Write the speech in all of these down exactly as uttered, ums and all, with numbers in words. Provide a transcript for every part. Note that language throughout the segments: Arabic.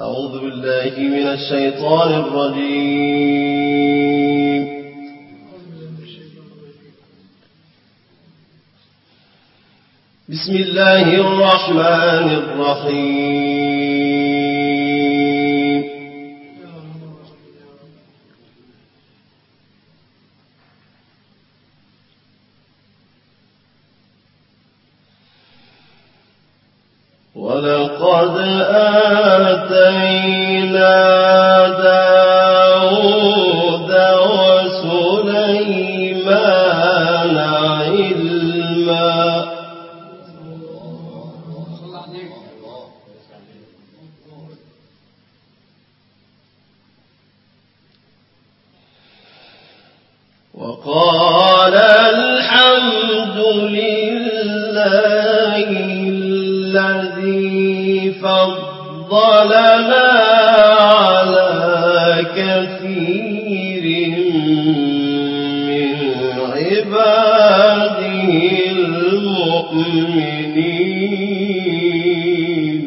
أعوذ بالله من الشيطان الرجيم. بسم الله الرحمن الرحيم. ولقد آتينا داود وسليمان علما وقال الحمد لله الذي فضلنا على كثير من عباده المؤمنين.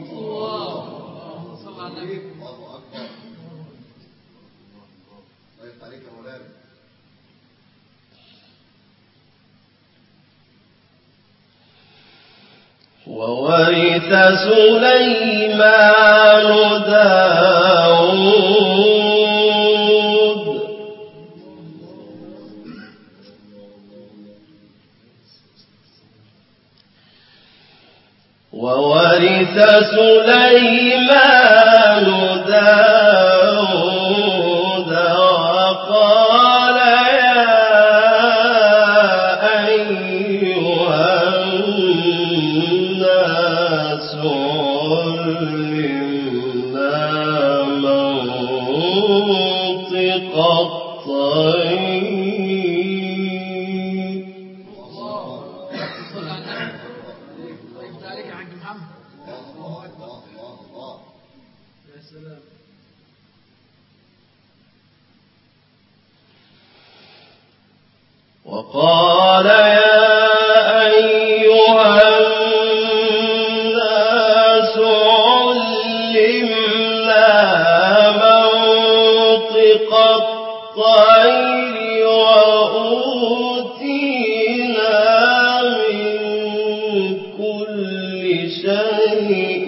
وورث سليمان داود وورث سليمان داود وقال يا أيها الناس علمنا منطق الطير. وقال يا أيها الناس علمنا منطق الطير وأوتينا من كل شيء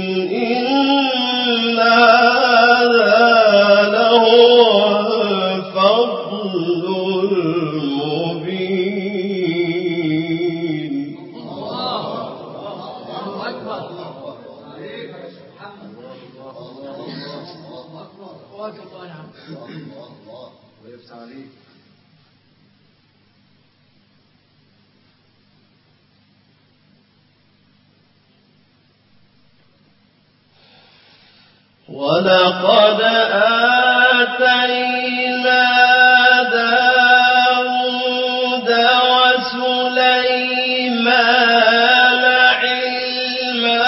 إن هذا لهو الفضل المبين. الله أكبر. ولقد آتينا داود وسليمان علما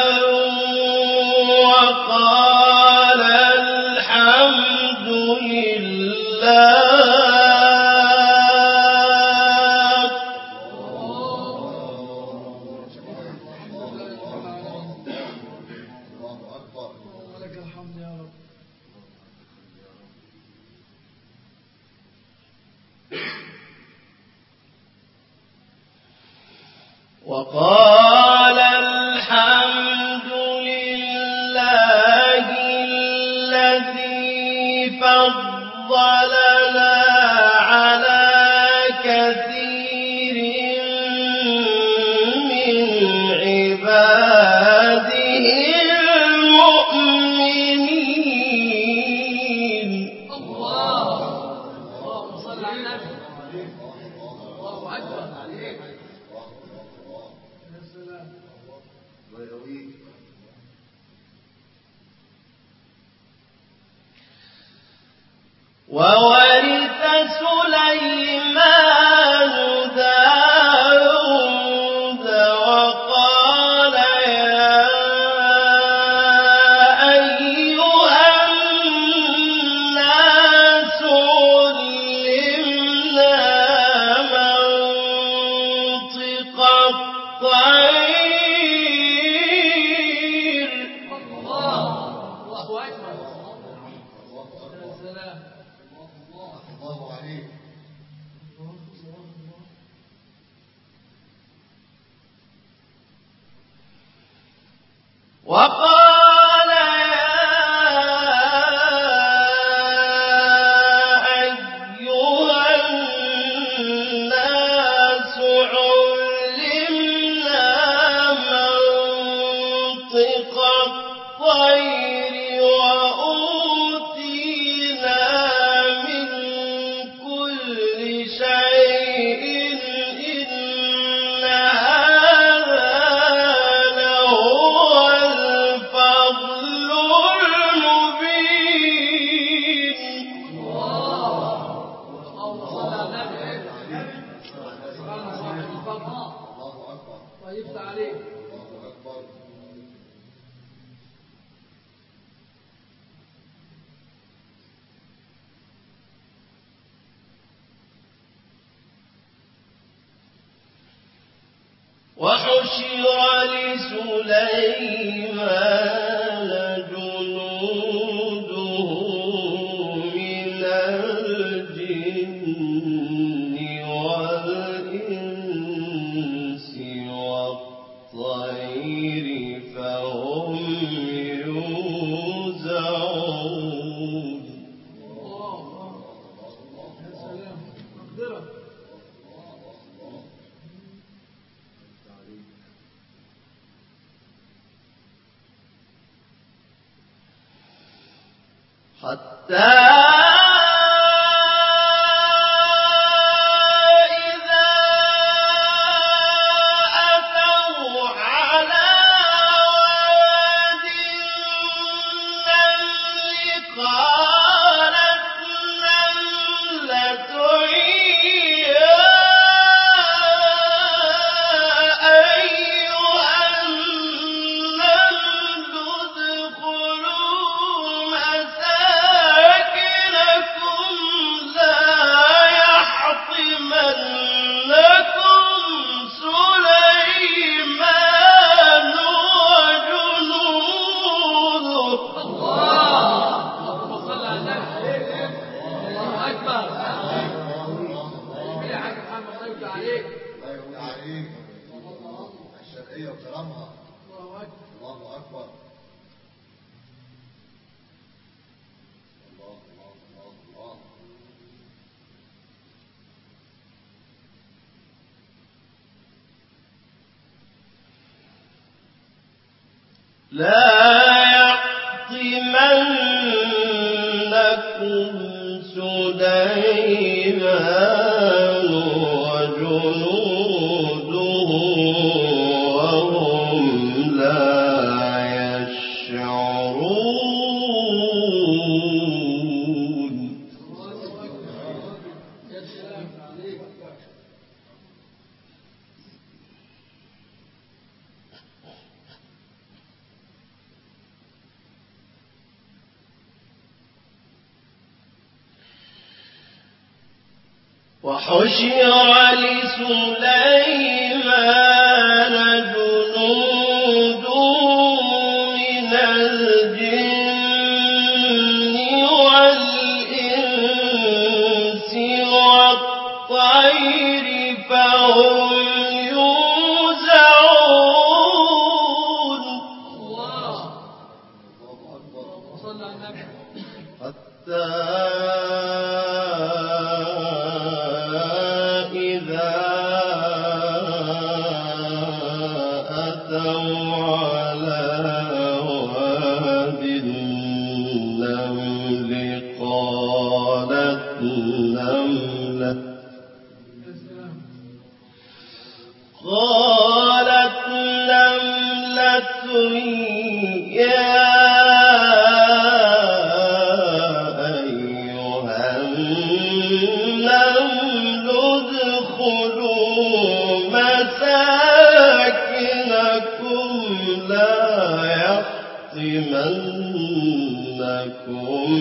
وقال الحمد لله وقال الحمد لله الذي فضلنا على كثير من عباده المؤمنين. الله صل على النبي. الله أكبر عليك. وورث سليمان داود وقال يا أيها الناس علمنا منطق الطير. الله وقال يا أيها الناس علمنا منطق الطير وأوتينا من كل شيء إن هذا لهو الفضل المبين. وحشر لسليمان جنوده من الجن والإنس والطير فهم يوزعون. حتى إذا أتوا على واد النمل قالت نملة يا أيها النمل ادخلوا مساكنكم لا يحطمنكم سليمان وجنوده. اللهم صل على النبي. الله أكبر. يا حاج محمد الله يفتح عليك. الله يفتح عليك. الشرقية وكرامها. الله أكبر. الله أكبر. الله الله الله الله. لا يحطمنكم سليمان وجنوده وهم لا يشعرون. يا سلام عليك. وحشر لسليمان جنوده من الجن والإنس والطير فهم يوزعون. الله صل على النبي. حتى إذا أتوا على واد النمل قالت نملة قالت نملة يا أيها النمل ادخلوا مساكنكم لا يحطمنكم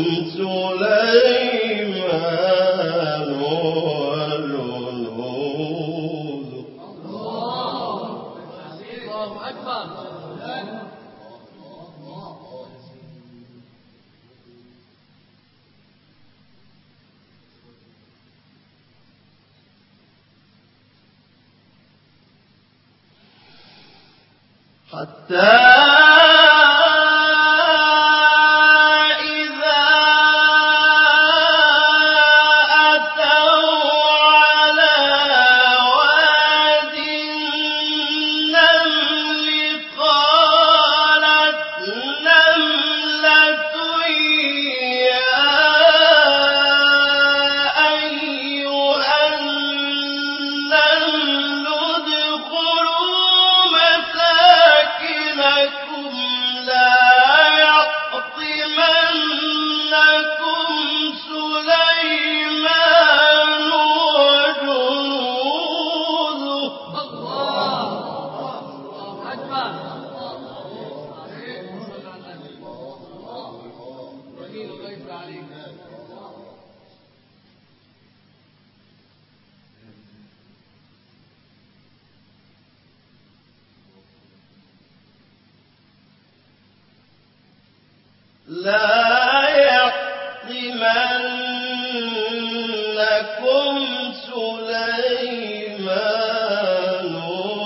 سليمان وجنوده. الله أكبر. حتى لا يحطمنكم سليمان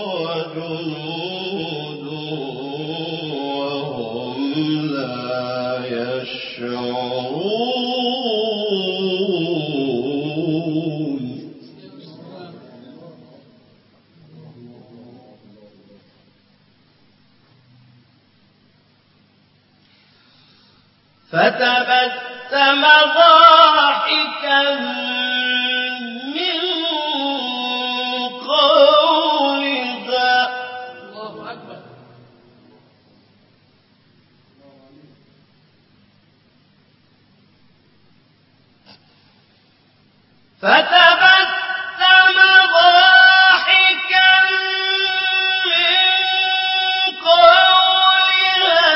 وجنوده وهم لا يشعرون. فتبسم ضاحكا من قولها الله أكبر. فتبسم ضاحكا من قولها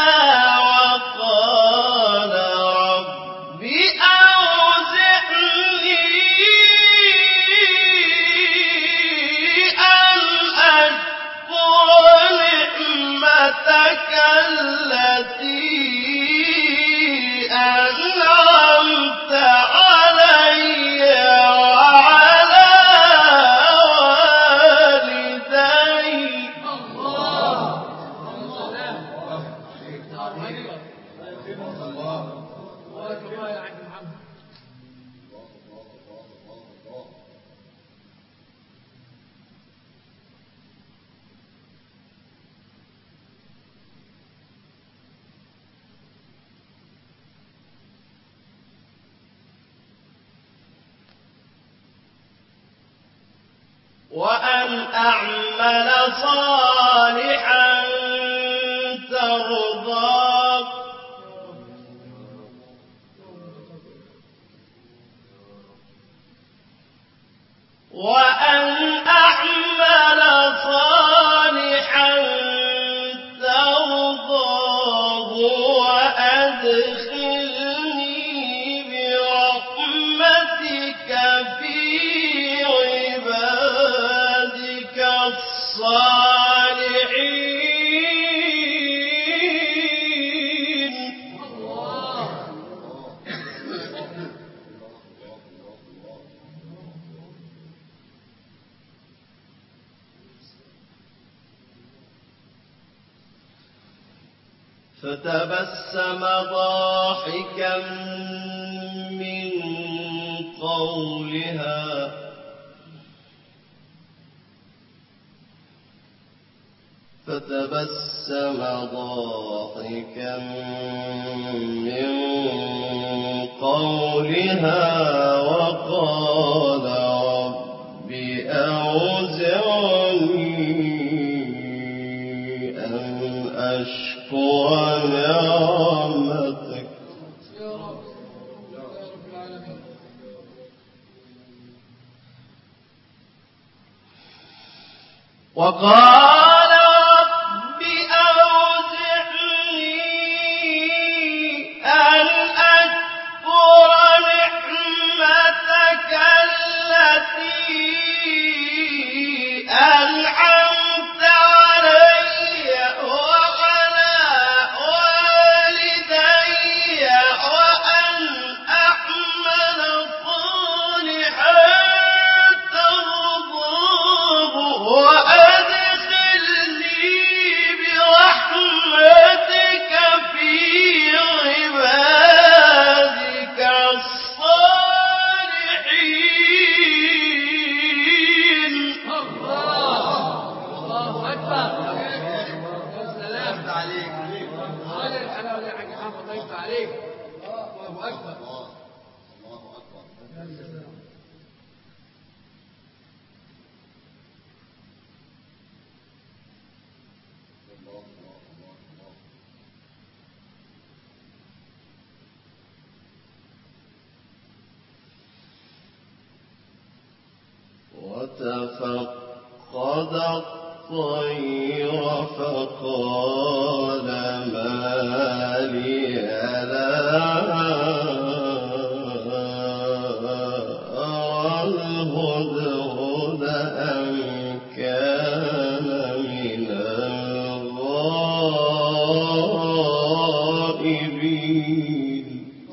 وقال رب أوزعني أن أشكر نعمتك التي أنعمت علي وعلى والدي. الله سلام. الله أكبر يا عم محمد. وأن أعمل صالحا ترضاه وأن أعمل صالحا ترضاه وأدخلني برحمتك في عبادك الصالحين. الله فتبسم ضاحكا من قولها فتبسم ضاحكا من قولها وقال رب أوزعني أن أشكر نعمتك يا رب يا رب العالمين. وقال رب أوزعني أن أشكر نعمتك التي أنعمت علي وعلى والدي وأن أعمل صالحا ترضاه وأدخلني الله يفتح عليك. الله أكبر. الله الله أكبر. يا سلام. الله الله الله الله. وتفقد الطير فقال ما لي لا أرى الهدهد أم كان من الغائبين.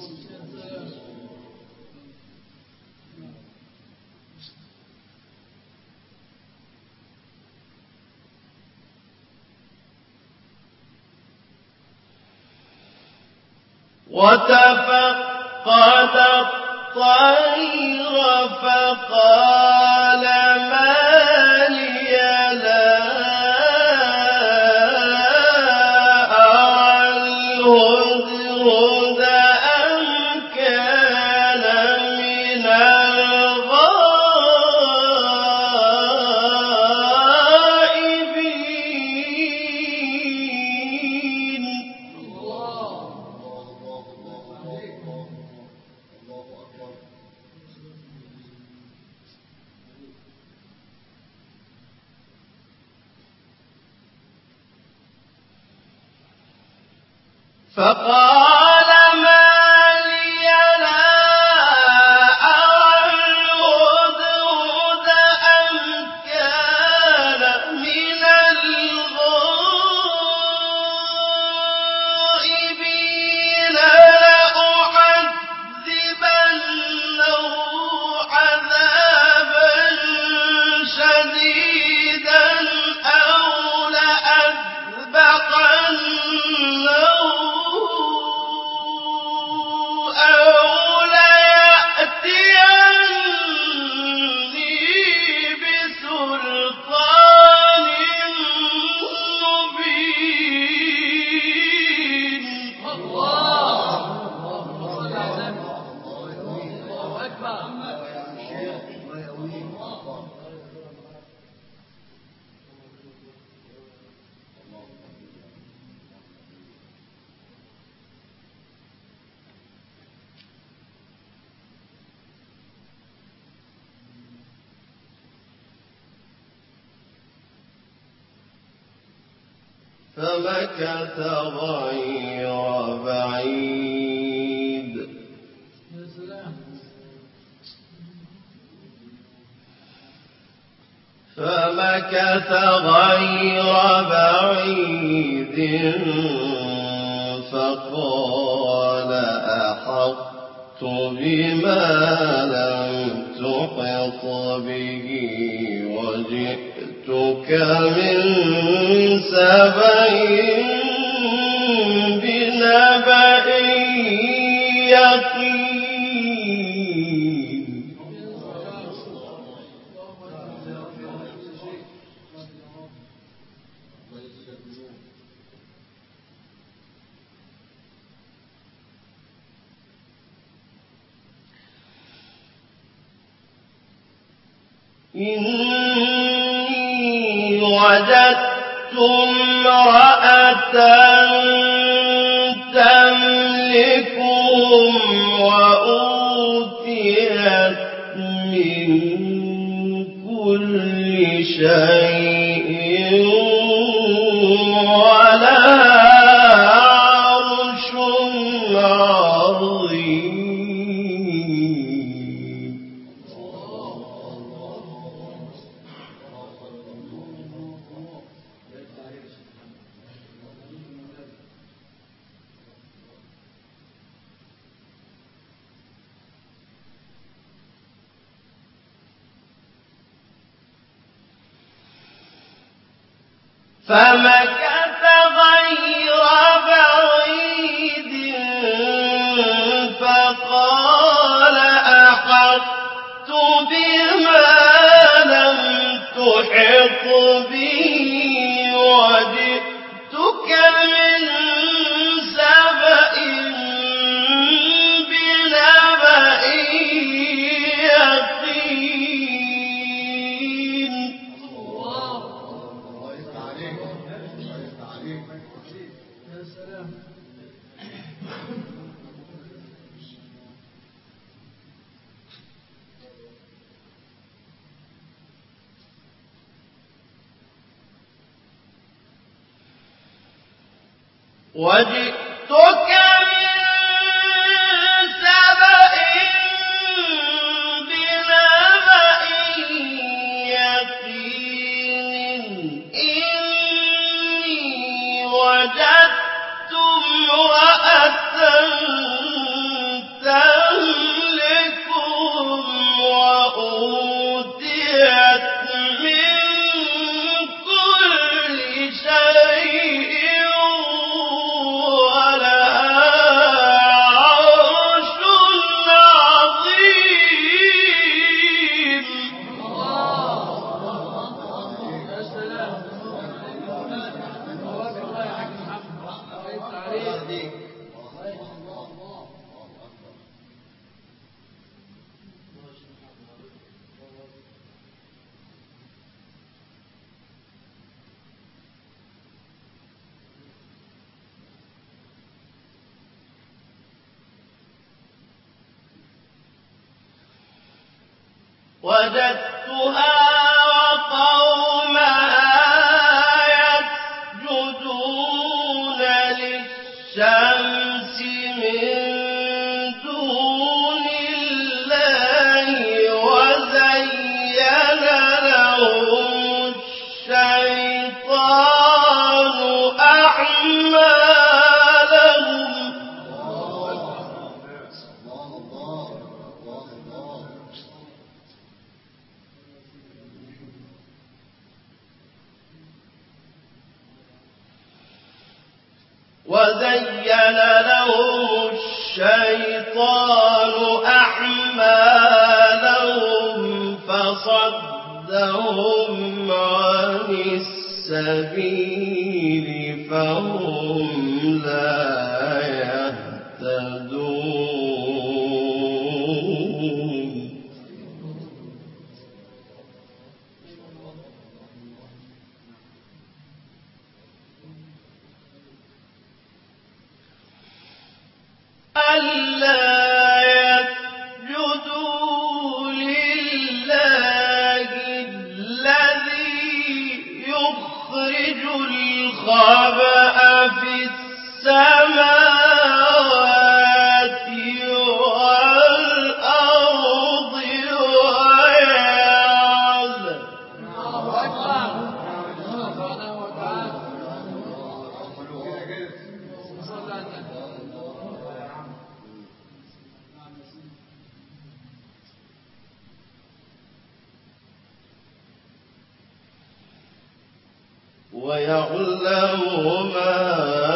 وتفقد الطير فقال ما لي لا أرى الهدهد أم كان من الغائبين. فقال ما لي لا أرى الهدهد أم كان من الغائبين لأعذبنه عذابا شديدا أو لأذبحنه فمكث غير بعيد يا سلام. فمكث غير بعيد فقال أحطت بما لم تحط به وجئتك من سبأ بنبأ يقين. إني وجدت امرأة تملكهم وأوتيت من كل شيء ولها عرش عظيم. فمكث غير بعيد فقال أحطت بما لم تحط به وجئتك من سبأ وجئتك من سبأ بنبأ يقين إني وجدت امرأة تملكهم وأوتيت من كل شيء وجدتها وقومها يسجدون للشمس من دون الله وزين لهم الشيطان أعمالهم وزين لهم الشيطان أعمالهم فصدهم عن السبيل فهم لا يهتدون ألا يسجدوا لله الذي يخرج الخبأ في السماوات والأرض ويعلم ويعلم ما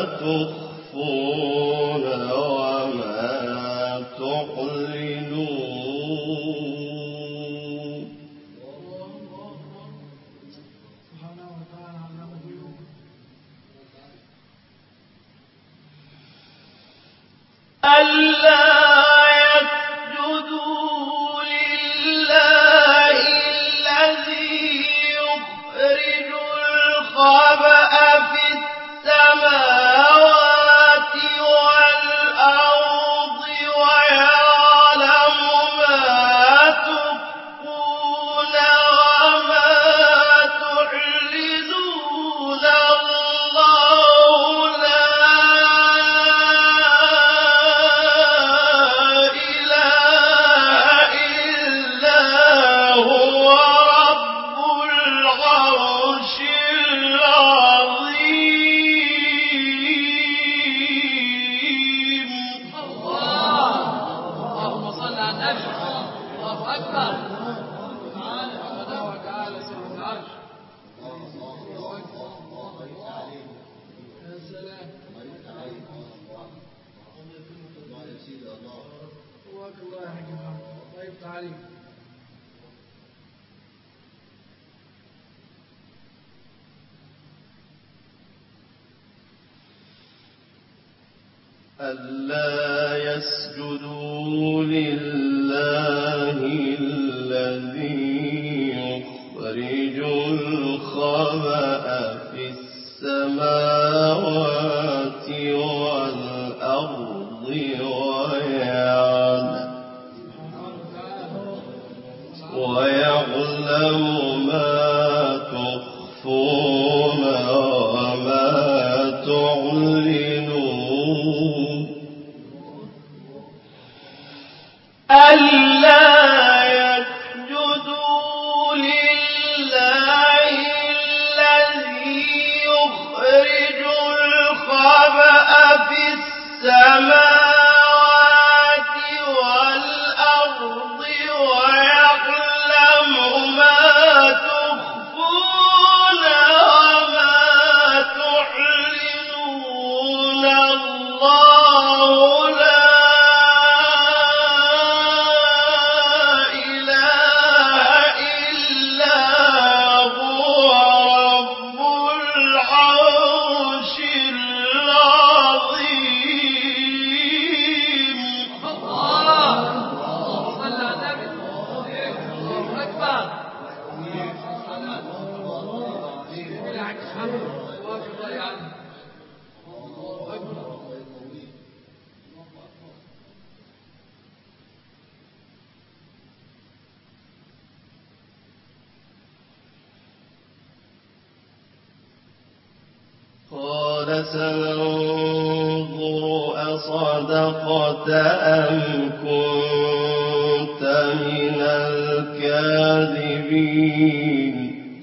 تخفون وما تعلنون ألا يسجدوا لله الذي يخرج الخبأ في السماوات والأرض ويعلم ما تخفون وما تعلنون الله لا إله إلا هو رب العرش العظيم اللهم صل على النبي. الله أكبر. تعالى وتعالى سيد العرش. يا سلام. الله الله يا حاج محمد. الله يفتح عليك. ألا يسجدوا لله الذي يخرج الخبأ في السماوات والأرض ويعلم ويعلم ما تخفون وما تعلنون ألا يسجدوا لله الذي يخرج الخبأ في السماوات والأرض ويعلم ما تخفون وما تعلنون الله لا إله إلا هو رب العرش العظيم. الله صلى على النبي. الله أكبر. يعني الحمد الله يعني. قال سننظر أصدقت أم كنت من الكاذبين.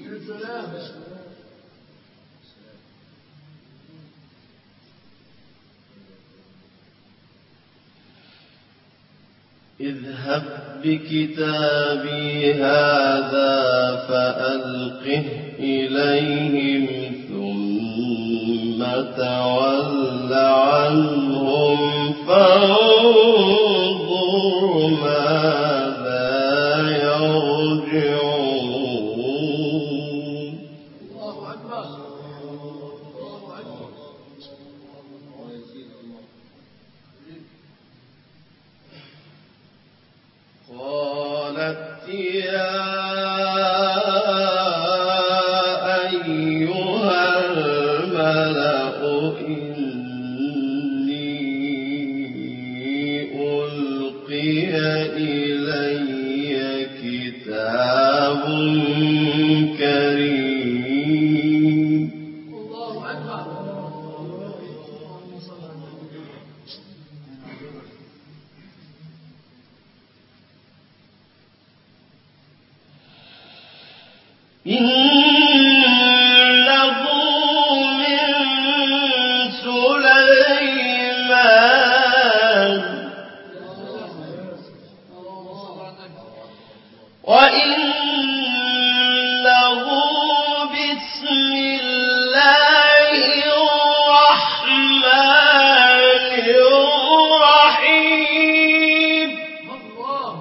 اذهب بكتابي هذا فألقه إليهم ثم تول عنهم فانظر ماذا يرجعون. الله أكبر. الله أكبر. قالت يا أيها الملأ إني ألقي إلي كتاب كريم. الله أكبر. إنه من سليمان وإنه بسم الله الرحمن الرحيم. الله.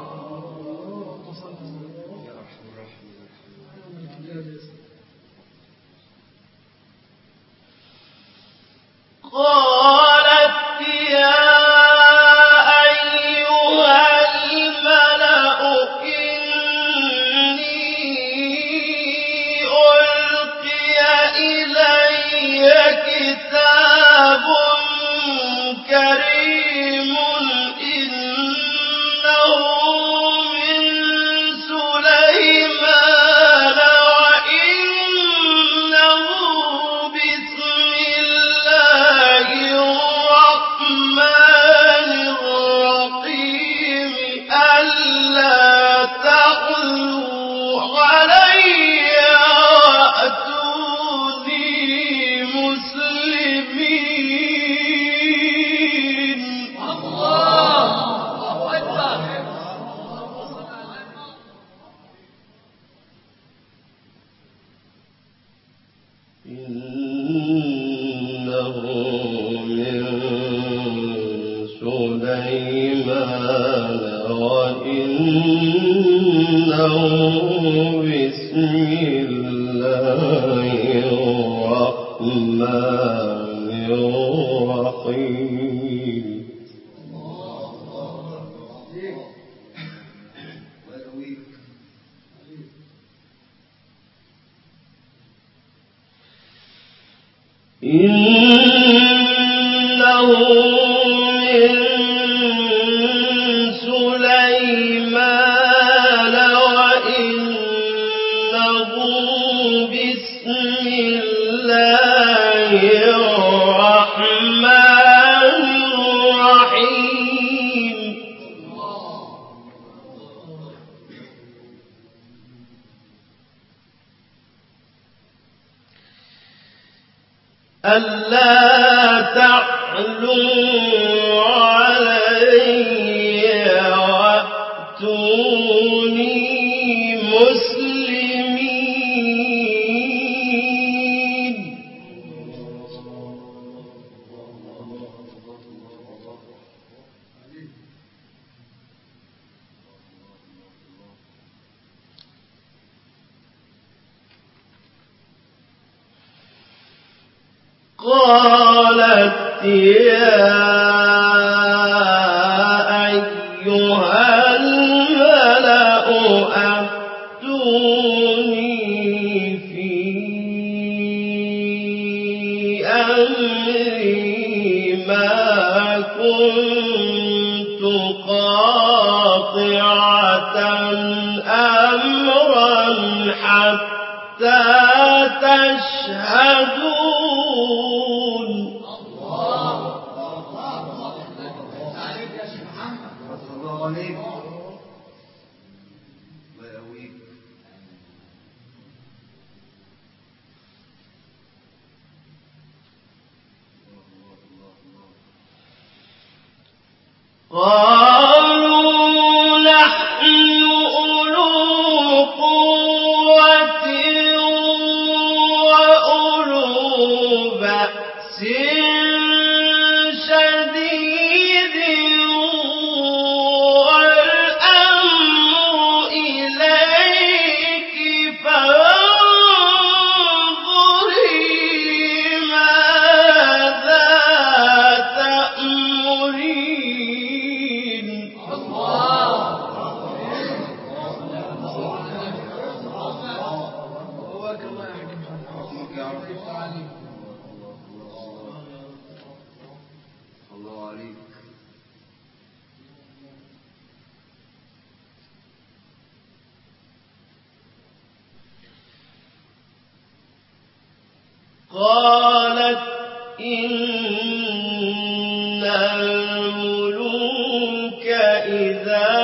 قالت يا أيها الملأ إني ألقي إلي كتاب كريم إنه من سليمان وإنه بسم الله الرحمن الرحيم ألا تعلوا علي وأتوني مسلمين. الله. الله أكبر. إنه من سليمان وإنه بسم الله الرحمن الرحيم. إنه من سليمان وإنه بسم الله الرحمن الرحيم. ألا تعلوا علي وأتوني مسلمين. قالت يا أيها الملأ أفتوني في أمري ما كنت قاطعة أمرا حتى تشهدون. الله عليك. الله يقويك. قالوا نحن أولو قوة وأولو بأس شديد والأمر إليك فانظري ماذا تأمرين. اسمك يا رب. الله عليك. قالت إن الملوك إذا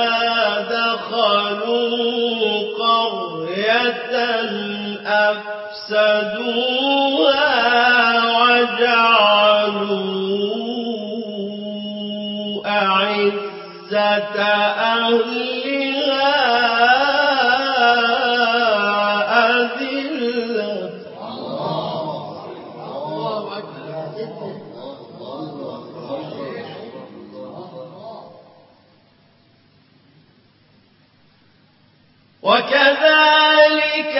دخلوا قرية أفسدوها وجعلوا أعزة أهلها أذلة. وكذلك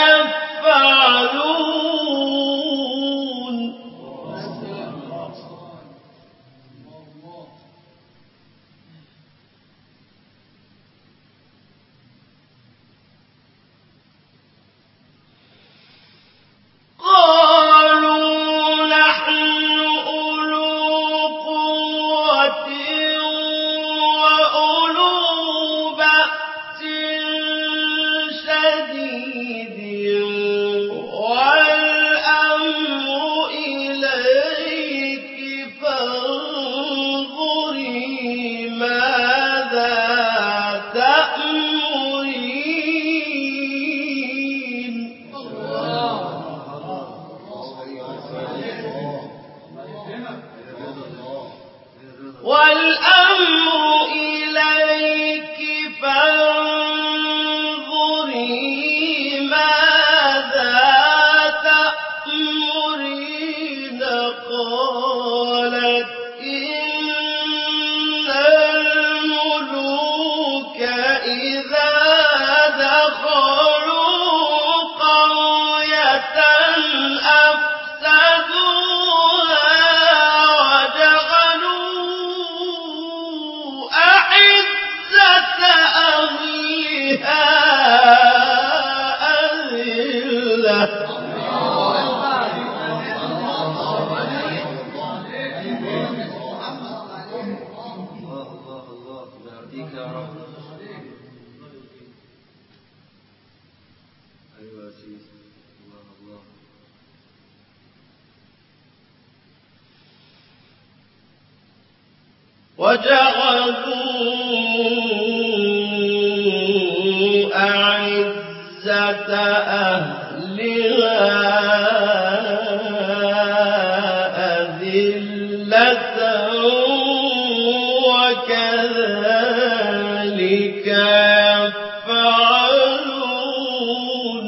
يفعلون. قالوا نحن أولو قوة وأولو بأس شديد والأمر إليك فانظري ماذا تأمرين. والأمر إليك فانظري ماذا تأمرين. قالت إن الملوك إذا دخلوا قرية أفسدوها وجعلوا أعزة أهلها أذلة. الله الله الله يهديك يا رب. أيوة يا سيدي. الله الله. وجعلوا أعزة أهلها وكذلك يفعلون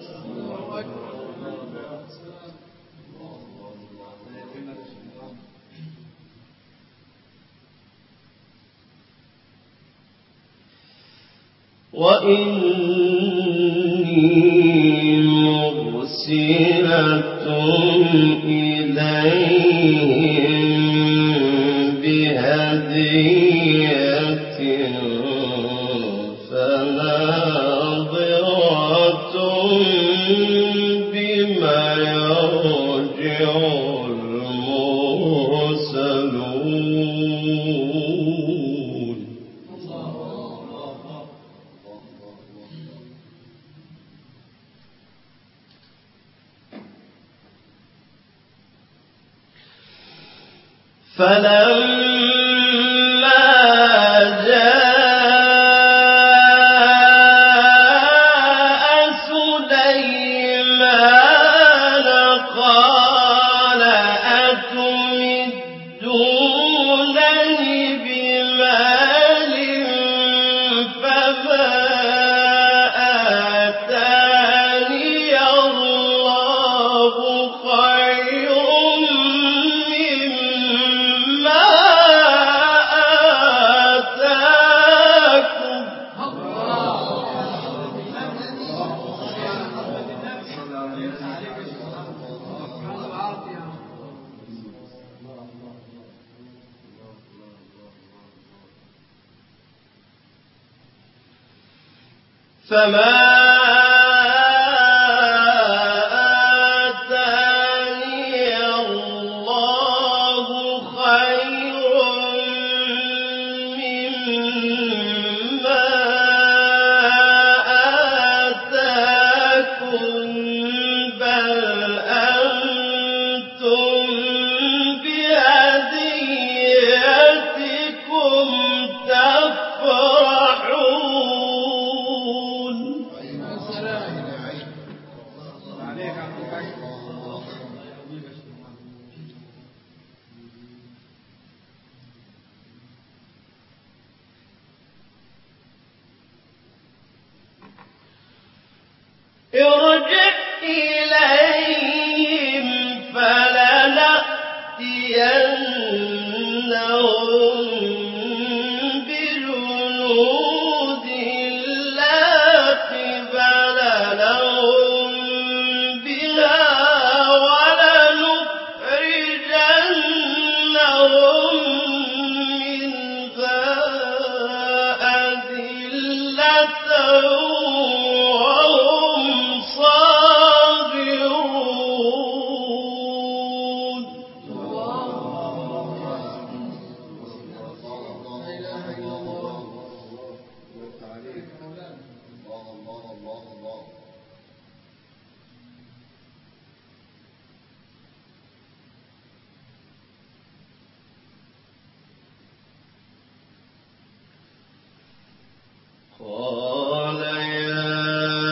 وإني مرسلة إليهم بهدية فناظرة بما يرجع المرسلون فلما جاء سليمان قال أتمدونني بمال فما آتاني الله خير فما آتاني الله خير مما آتاكم بل أنتم بهديتكم تفرحون ارجع إليهم فلنأتينهم بجنود لا قبل لهم بها ولنخرجنهم منها أذلة وهم صاغرون قال يا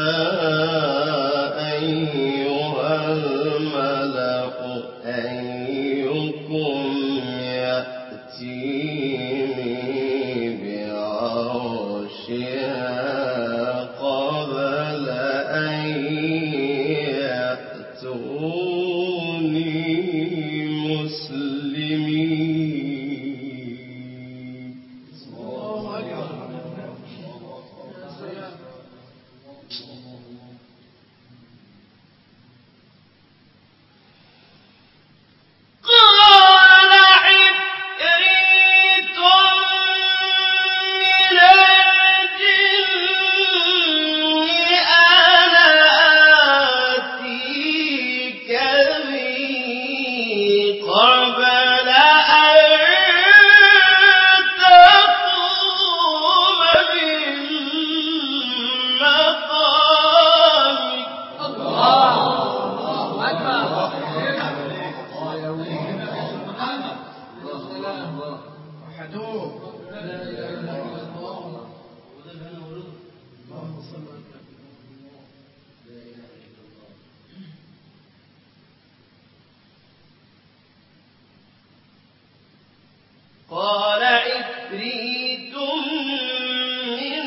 أيها الملأ أيكم يأتيني بعرشها قبل أن يأتوني مسلمين عفريت من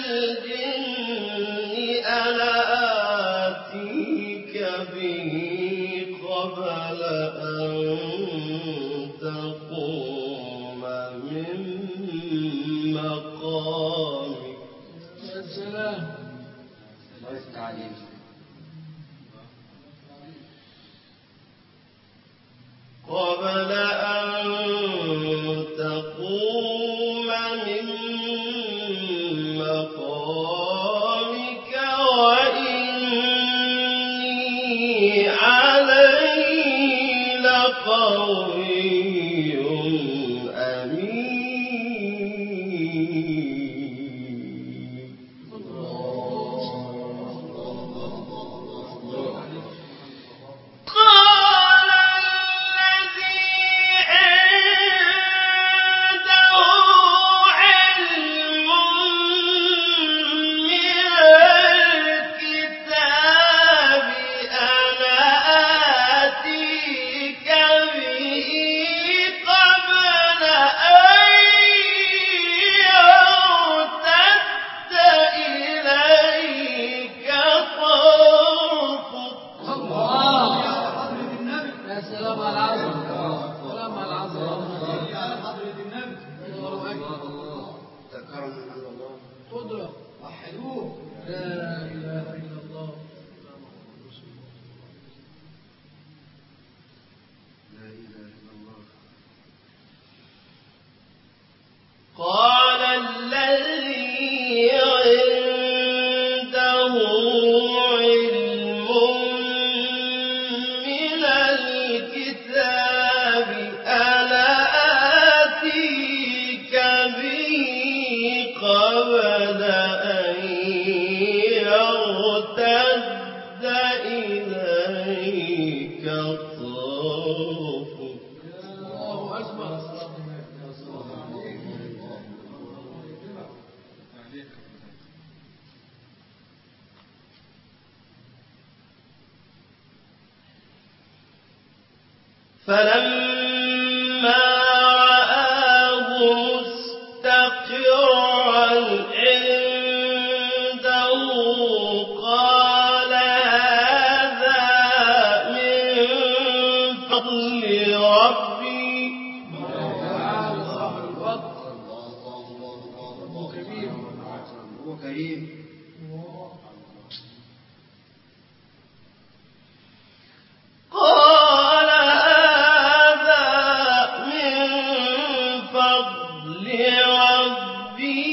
الجن أنا آتيك به قبل أن تقوم من مقامك. يا سلام. قبل أن تقوم من مقامك وإني عليه لقوي أمين. قال الذي عنده علم من الكتاب أنا آتيك به قبل أن يرتد إليك طرفك. الله. يا سلام على العظمة. سلام على العظمة. يا حضرة النبي. الله أكبر. ذكرنا من الله. قدرة. وحدوه. لا إله إلا الله. لا إله إلا الله. قال الذي عنده علم من الكتاب أنا آتيك به قبل أن يرتد إليك طرفك. الله أكبر. فلما رآه مستقرا عنده قال هذا من فضل ربي. تعالى صاحب الفضل. رب كبير. هو كريم. قال هذا من فضل ربي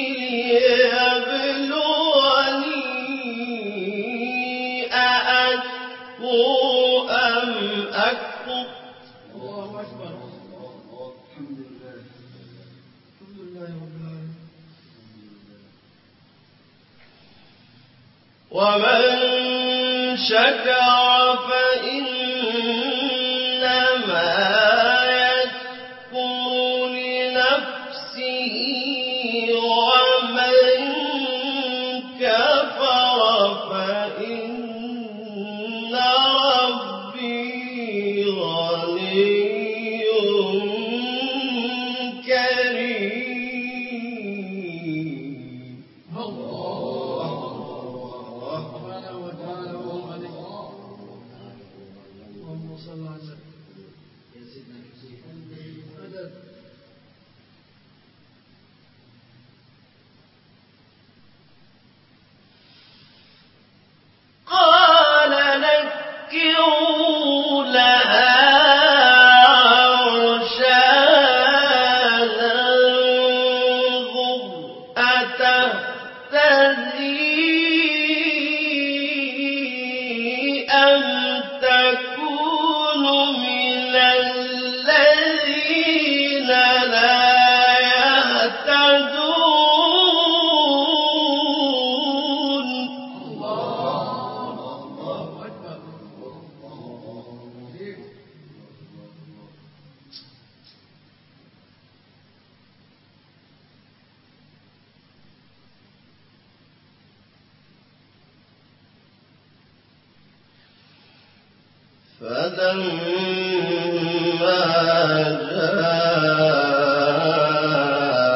ليبلوني أأشكر أم أكفر. الله أكبر. الحمد لله. الحمد لله رب العالمين. ومن شكر فإنما يشكر لنفسه ومن كفر فإن ربي غني كريم. الله سبحانه وتعالى وهو غني. اللهم صل على النبي. يا سيدنا الحسين. مدد. قال نكروا لها عرشها ننظر أتهتدي أم تكون من الذين لا يهتدون. الله أكبر. فلما جاء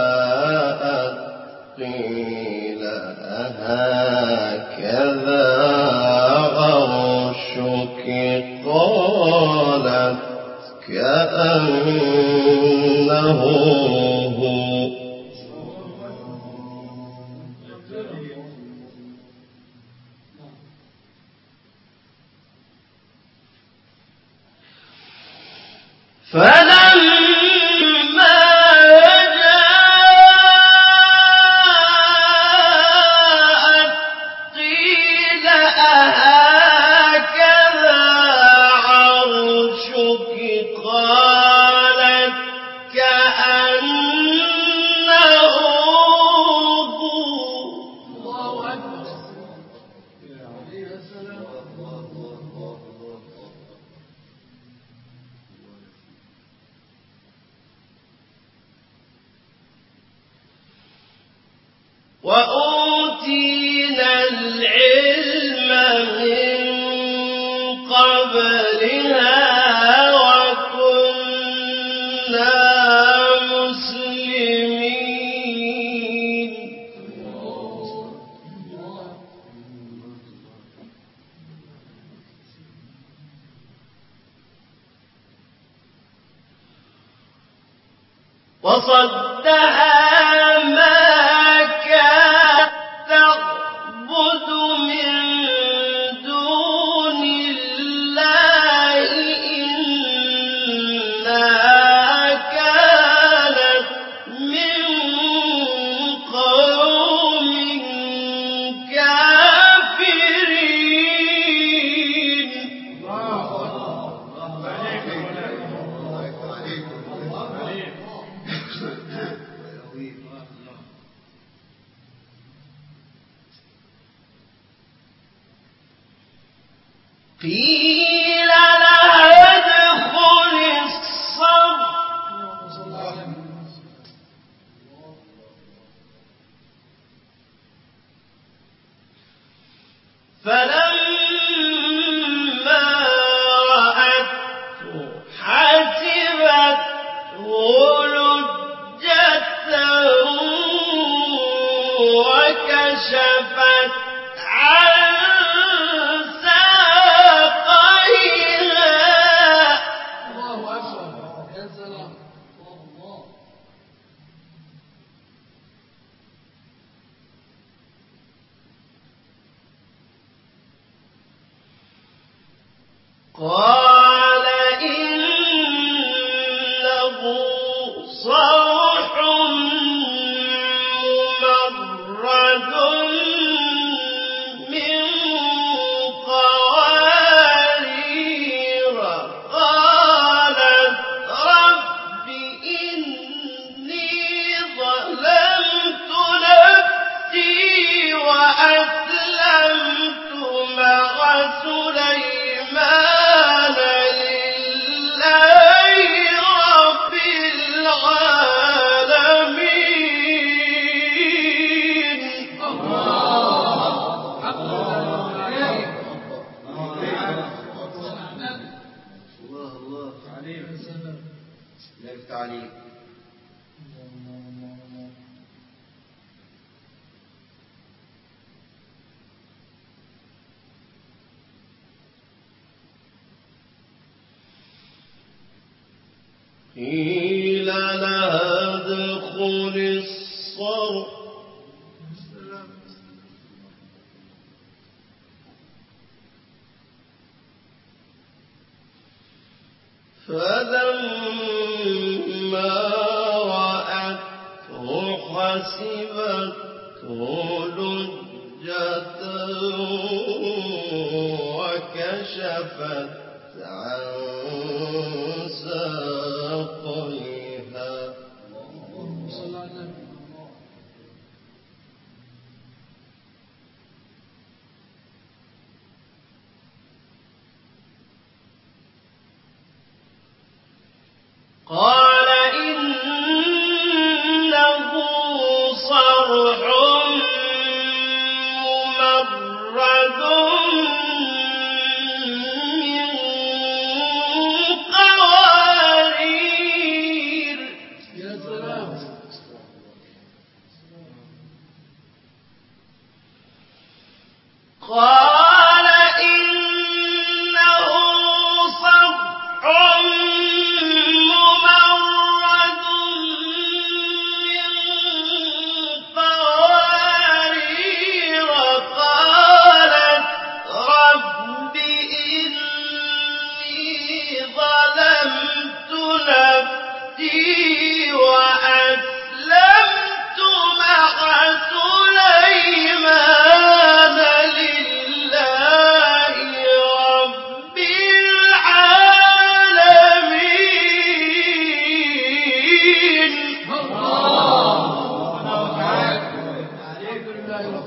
فلما جاءت قيل أهكذا عرشك قالت كأنه هو. الله أكبر. يا سلام. وأوتينا العلم من قبلها وكنا مسلمين. وصدها ما كانت تعبد من دون الله إنها كانت من قوم كافرين. قيل لها ادخل الصرح فلما رأته حسبته لجة وكشفت عن قال إنه صرح ممرد من قوارير قالت رب إني ظلمت نفسي وأسلمت مع سليمان لله رب العالمين. الله الله عليه وسلم. لا التعليم. قيل لها ادخل الصرح فلما رأته حسبته لجة وكشفت عن ساقيها قال إنه صرح ممرد من قوارير. يا سلام. قال إنه صرح ممرد من قوارير قالت رب إني ظلمت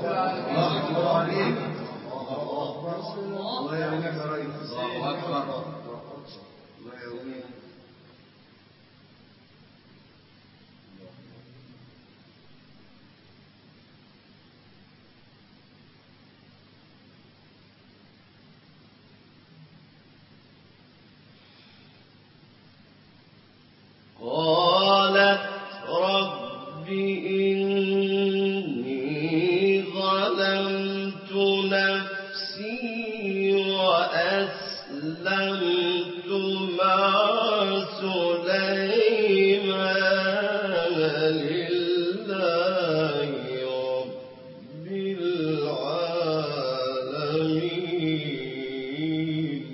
الله عليك. الله يعينك يا ريس. الله أكبر. الله يعينك. قالت رب إني ظلمت نفسي وأسلمت مع سليمان لله رب العالمين.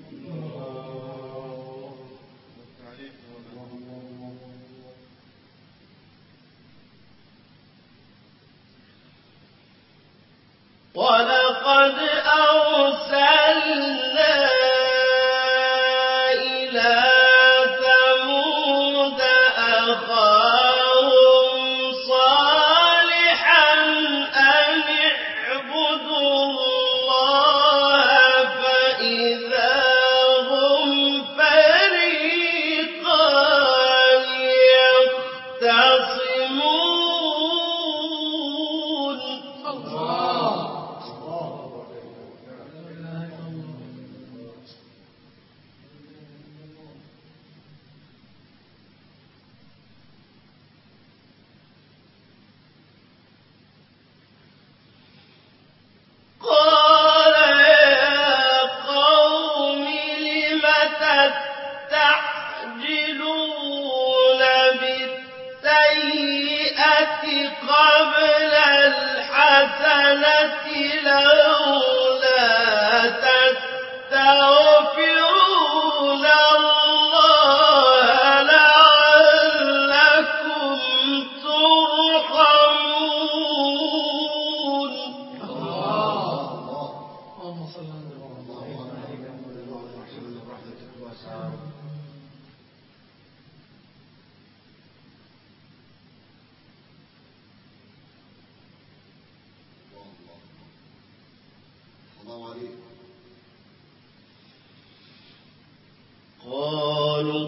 ولقد أرسلنا إلى ثمود أخاهم صالحا أن اعبدوا الله فإذا هم فريقان يختصمون. قال يا قوم لم تستعجلون بالسيئة قبل الحسنة لولا تستغفرون الله لعلكم ترحمون. اللهم صل على الله عليك. قالوا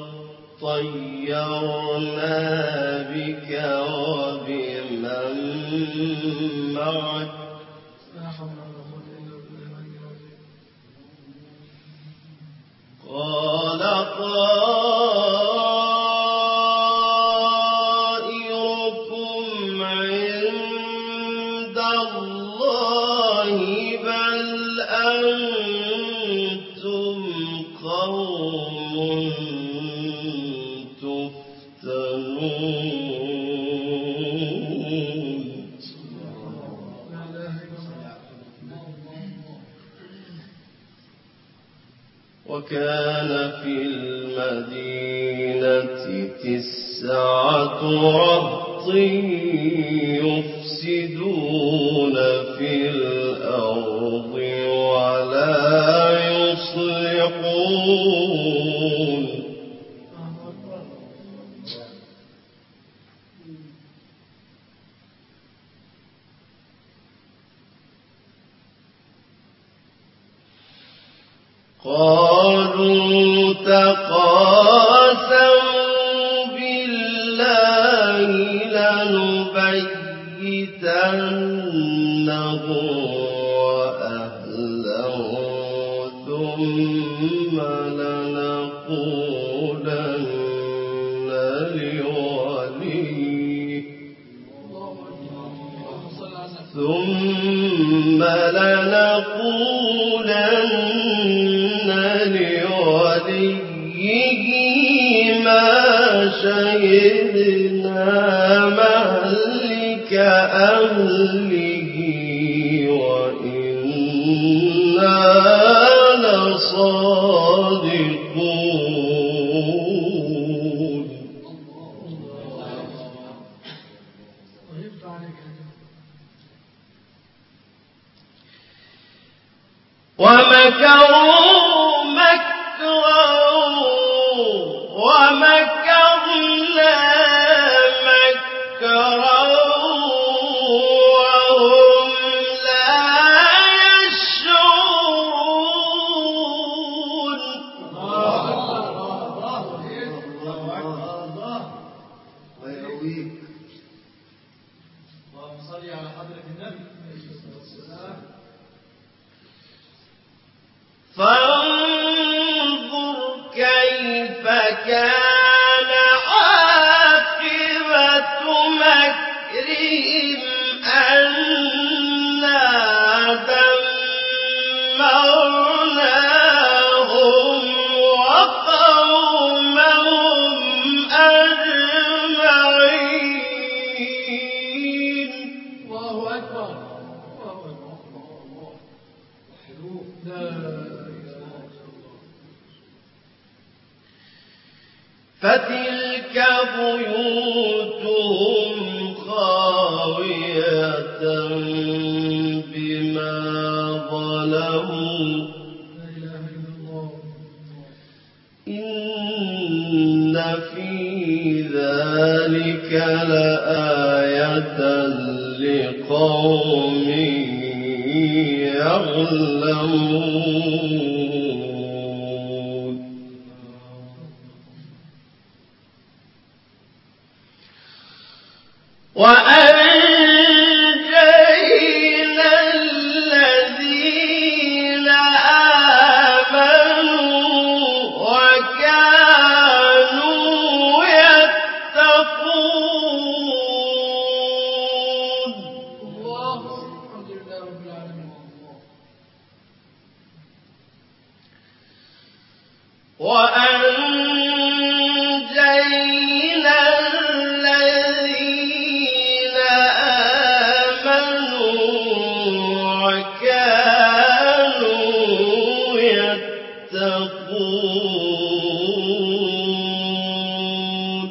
طيرنا بك وبمن معك لا حول ولا قوة إلا بالله. قال طائركم عند الله بل أنتم قوم تفتنون. لا إله إلا الله. وكان في المدينة تسعة رهط يفسدون في الأرض ولا يصلحون. قالوا تقاسموا بالله لنبيتنه وأهله ثم لنقولن لوليه ثم لنقولن لوليه ما شهدنا مهلك أهله وإنا لصادقون. ومكروا مكرا ومكرنا مكرا وهم صلي على حضرة النبي عليه الصلاة والسلام. فانظر كيف كان عاقبة مكرهم أنا دمرناهم وقومهم أجمعين. الله أكبر الله أكبر الله وحدوه لا إله إلا الله. فتلك بيوتهم خاوية بما ظلموا لا إله إلا الله. إن في ذلك لآية لقوم يعلمون. وأنجينا الذين آمنوا وكانوا يتقون. الله الحمد لله رب العالمين. وأنجينا الذين آمنوا وكانوا يتقون.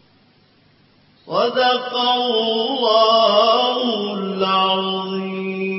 صدق الله العظيم.